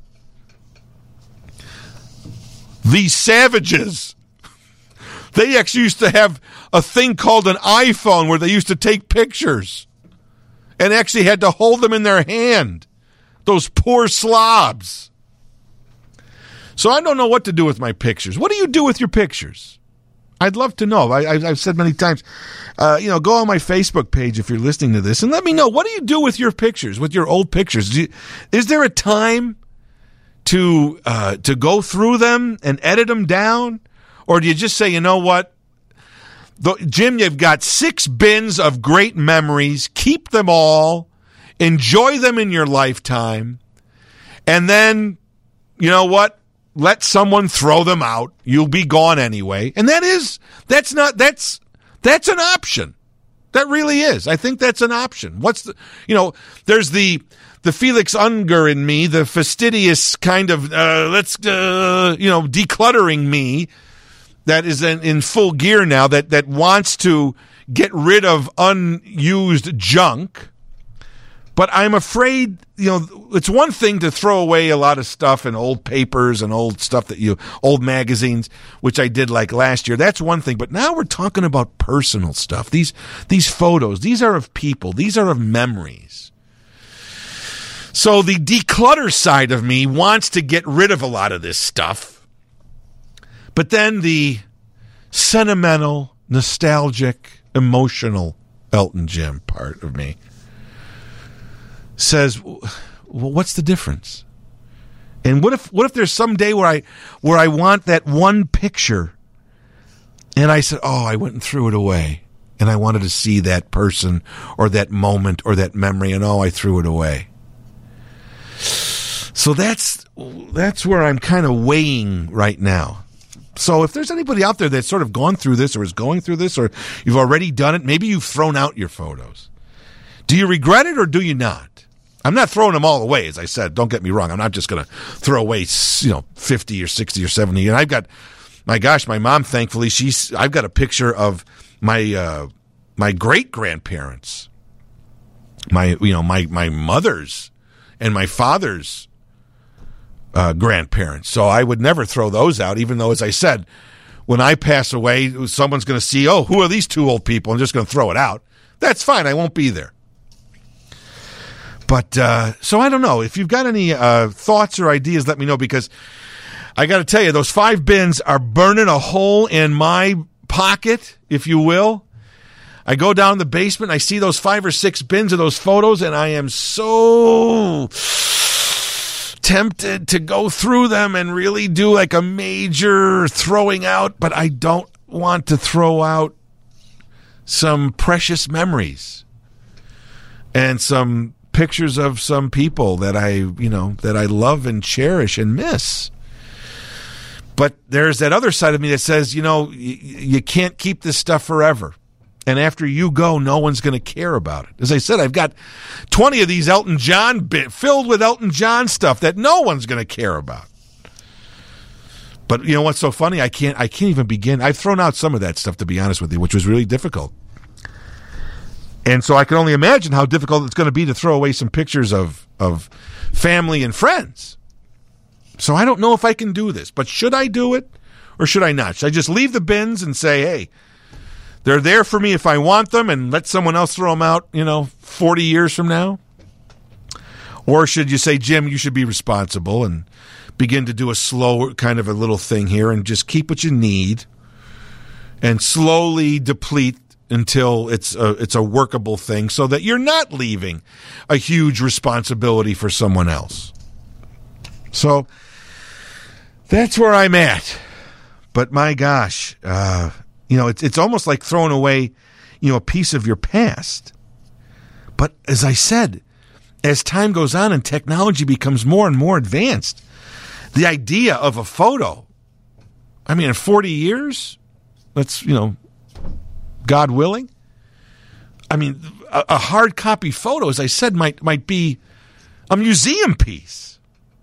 These savages. They actually used to have a thing called an iPhone where they used to take pictures and actually had to hold them in their hand. Those poor slobs. So I don't know what to do with my pictures. What do you do with your pictures? I'd love to know. I've said many times, go on my Facebook page if you're listening to this and let me know, what do you do with your pictures, with your old pictures? Is there a time to go through them and edit them down? Or do you just say, you know what, Jim, you've got 6 bins of great memories. Keep them all. Enjoy them in your lifetime, and then, you know what? Let someone throw them out. You'll be gone anyway. And that's an option. That really is. I think that's an option. There's the Felix Unger in me, the fastidious kind of, decluttering me that is in full gear now, that wants to get rid of unused junk. But I'm afraid, it's one thing to throw away a lot of stuff and old papers and old stuff old magazines, which I did like last year. That's one thing. But now we're talking about personal stuff. These photos, these are of people. These are of memories. So the declutter side of me wants to get rid of a lot of this stuff. But then the sentimental, nostalgic, emotional Elton John part of me says, well, what's the difference? And what if there's some day where I want that one picture and I said, oh, I went and threw it away and I wanted to see that person or that moment or that memory and I threw it away. So that's where I'm kind of weighing right now. So if there's anybody out there that's sort of gone through this or is going through this or you've already done it, maybe you've thrown out your photos. Do you regret it or do you not? I'm not throwing them all away, as I said. Don't get me wrong. I'm not just going to throw away, 50 or 60 or 70. And I've got, my mom, thankfully, I've got a picture of my great grandparents, my mother's and my father's grandparents. So I would never throw those out, even though, as I said, when I pass away, someone's going to see, oh, who are these two old people? I'm just going to throw it out. That's fine. I won't be there. But so I don't know. If you've got any thoughts or ideas, let me know, because I got to tell you, those 5 bins are burning a hole in my pocket, if you will. I go down the basement, I see those 5 or 6 bins of those photos, and I am so tempted to go through them and really do like a major throwing out, but I don't want to throw out some precious memories and some pictures of some people that I love and cherish and miss. But there's that other side of me that says, you can't keep this stuff forever. And after you go, no one's going to care about it. As I said, I've got 20 of these Elton John filled with Elton John stuff that no one's going to care about. But you know what's so funny? I can't even begin. I've thrown out some of that stuff, to be honest with you, which was really difficult. And so I can only imagine how difficult it's going to be to throw away some pictures of family and friends. So I don't know if I can do this, but should I do it or should I not? Should I just leave the bins and say, hey, they're there for me if I want them and let someone else throw them out, 40 years from now? Or should you say, Jim, you should be responsible and begin to do a slow kind of a little thing here and just keep what you need and slowly deplete until it's a workable thing so that you're not leaving a huge responsibility for someone else. So that's where I'm at. But my gosh, it's almost like throwing away, a piece of your past. But as I said, as time goes on and technology becomes more and more advanced, the idea of a photo, in 40 years, that's, God willing, a hard copy photo, as I said, might be a museum piece.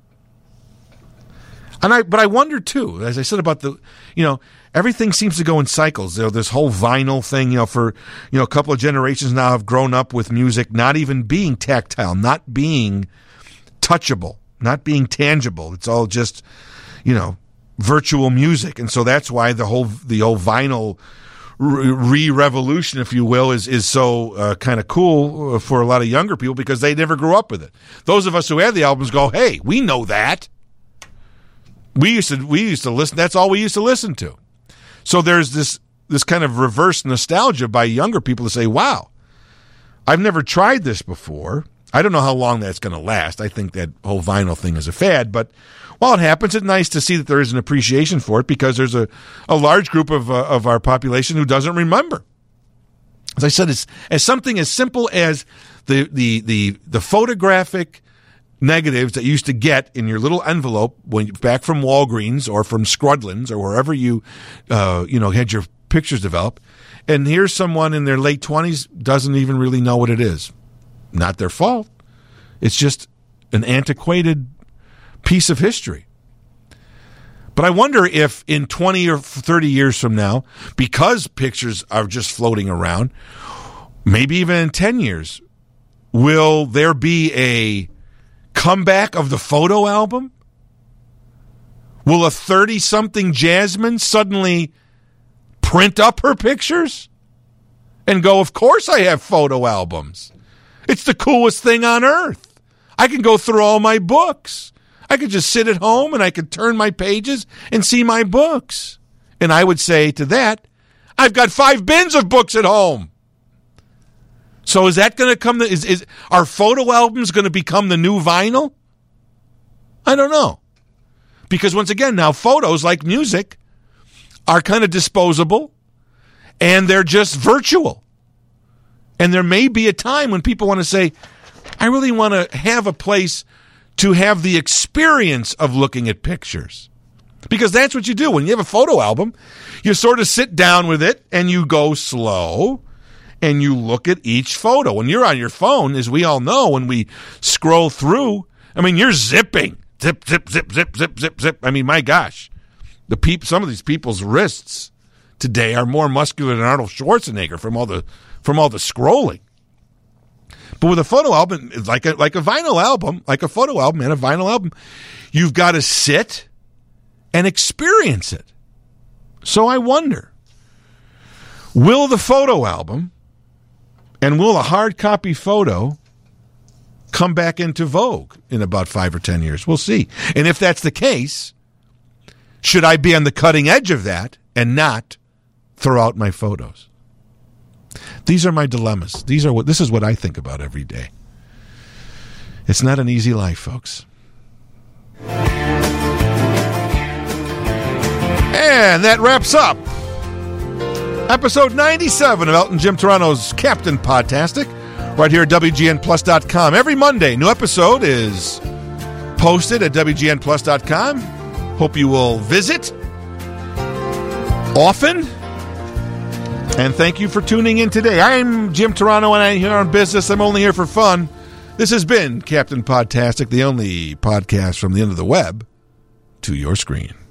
But I wonder too, as I said about everything seems to go in cycles. This whole vinyl thing, for a couple of generations now have grown up with music not even being tactile, not being touchable, not being tangible. It's all just, virtual music, and so that's why the whole vinyl re-revolution, if you will, is so kind of cool for a lot of younger people because they never grew up with it. Those of us who had the albums go, hey, we know that. We used to listen. That's all we used to listen to. So there's this kind of reverse nostalgia by younger people to say, wow, I've never tried this before. I don't know how long that's going to last. I think that whole vinyl thing is a fad, but while it happens, it's nice to see that there is an appreciation for it because there's a large group of our population who doesn't remember. As I said, it's as something as simple as the photographic negatives that you used to get in your little envelope back from Walgreens or from Scrudlands or wherever you had your pictures developed. And here's someone in their late 20s doesn't even really know what it is. Not their fault. It's just an antiquated piece of history. But I wonder if in 20 or 30 years from now, because pictures are just floating around, maybe even in 10 years, will there be a comeback of the photo album? Will a 30-something Jasmine suddenly print up her pictures and go, of course I have photo albums. It's the coolest thing on earth. I can go through all my books. I could just sit at home and I could turn my pages and see my books. And I would say to that, I've got 5 bins of books at home. So is that going to come? Are photo albums going to become the new vinyl? I don't know. Because once again, now photos, like music, are kind of disposable, and they're just virtual. And there may be a time when people want to say, I really want to have a place to have the experience of looking at pictures. Because that's what you do. When you have a photo album, you sort of sit down with it and you go slow and you look at each photo. When you're on your phone, as we all know, when we scroll through, I mean, you're zipping. Zip, zip, zip, zip, zip, zip, zip. I mean, my gosh. Some of these people's wrists today are more muscular than Arnold Schwarzenegger from all the scrolling. But with a photo album, it's like a vinyl album, like a photo album and a vinyl album, you've got to sit and experience it. So I wonder, will the photo album and will a hard copy photo come back into vogue in about 5 or 10 years? We'll see. And if that's the case, should I be on the cutting edge of that and not throw out my photos? These are my dilemmas. This is what I think about every day. It's not an easy life, folks. And that wraps up episode 97 of Elton Jim Toronto's Captain Podtastic, right here at WGNplus.com. Every Monday, new episode is posted at WGNplus.com. Hope you will visit often. And thank you for tuning in today. I'm Jim Toronto, and I'm here on business. I'm only here for fun. This has been Captain Podtastic, the only podcast from the end of the web to your screen.